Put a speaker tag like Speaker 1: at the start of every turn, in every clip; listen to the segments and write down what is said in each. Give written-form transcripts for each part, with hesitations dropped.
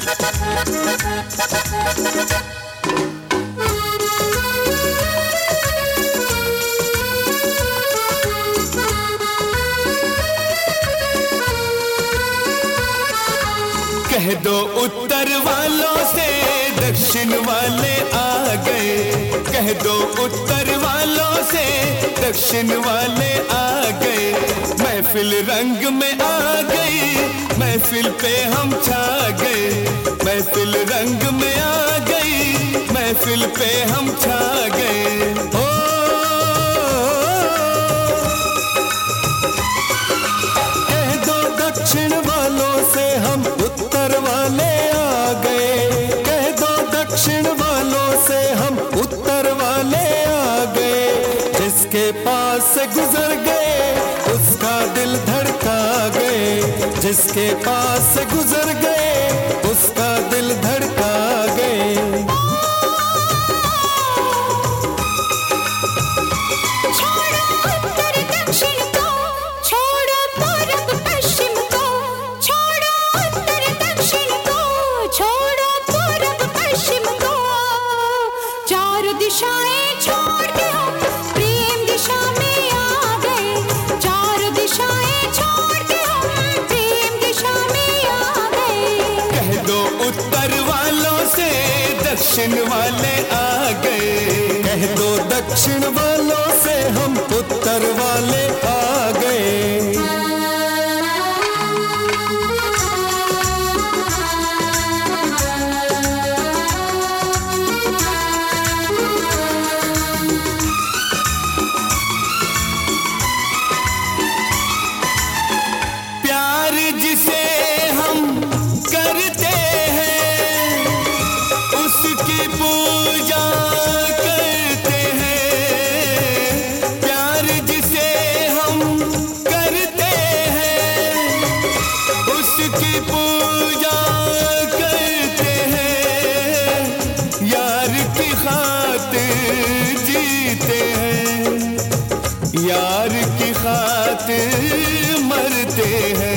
Speaker 1: कह दो उत्तर वालों से दक्षिण वाले आ गए, कह दो उत्तर वालों से दक्षिण वाले आ गए। महफिल रंग में आ गई, महफिल पे हम छा गए, महफिल रंग में आ गई, महफिल पे हम छा गए। ओ कह दो दक्षिण वालों से हम उत्तर वाले आ गए, कह दो दक्षिण वालों से हम उत्तर वाले आ गए। जिसके पास से गुजर गए उसका दिल धड़का गए, जिसके पास से गुजर गए उसका दिल धड़का गए। दक्षिण वाले आ गए, कह दो दक्षिण वालों से हम उत्तर वाले आ गए। प्यार जिसे हम करते हैं उसकी पूजा करते हैं, प्यार जिसे हम करते हैं उसकी पूजा करते हैं। यार की खातिर जीते हैं, यार की खातिर मरते हैं।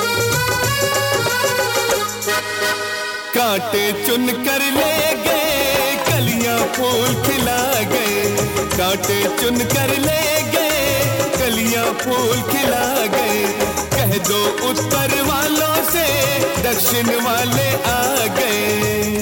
Speaker 1: कांटे चुन कर ले गए कलियां फूल खिला गए, कांटे चुन कर ले गए कलियां फूल खिला गए। कह दो उत्तर वालों से दक्षिण वाले आ गए।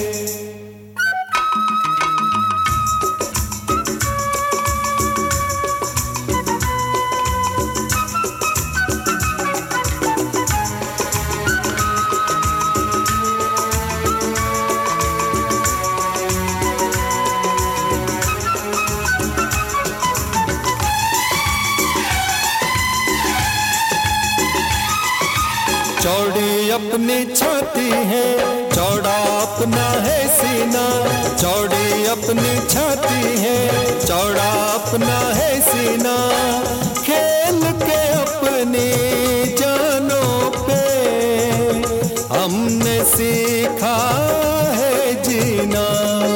Speaker 1: चौड़ी अपनी छाती है, चौड़ा अपना है सीना, चौड़ी अपनी छाती है, चौड़ा अपना है सीना। खेल के अपनी जानों पे हमने सीखा है जीना।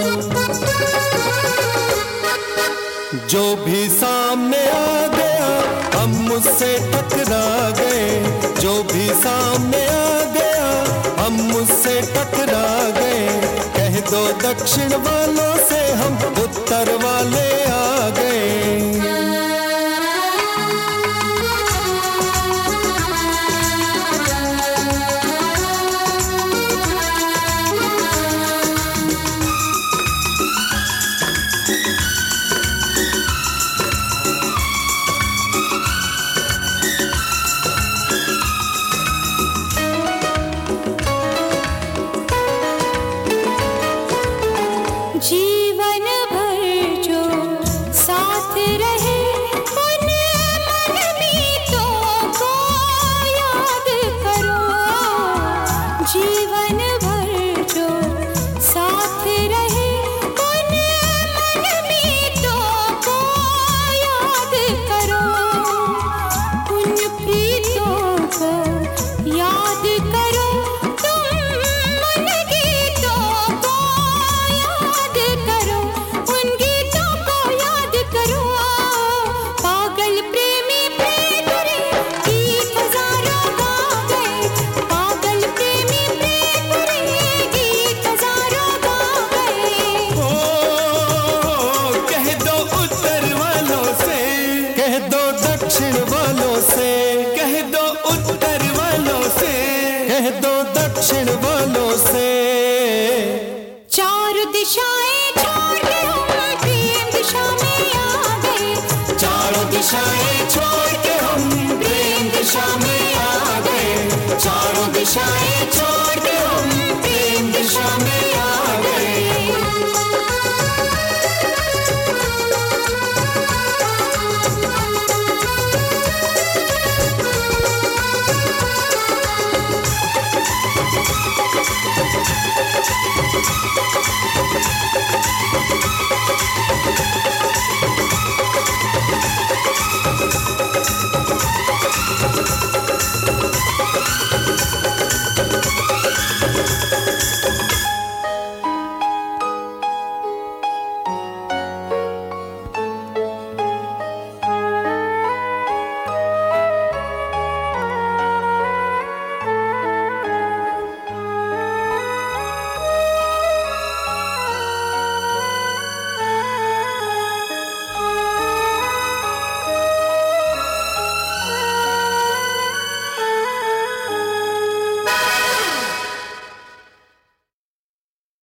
Speaker 1: जो भी सामने आ गया हम उससे टकरा गए, जो भी सामने आ गया हम उससे टकरा गए। कह दो दक्षिण वालों से हम उत्तर वाले आ गए।
Speaker 2: जीवन भर जो
Speaker 1: कह दो दक्षिण वालों से।
Speaker 2: चार दिशाएं छोड़ के हम प्रेम दिशा में आ गए।
Speaker 1: चारों दिशाएं छोड़ के हम प्रेम दिशा में आ गए। चारों दिशाएं छोड़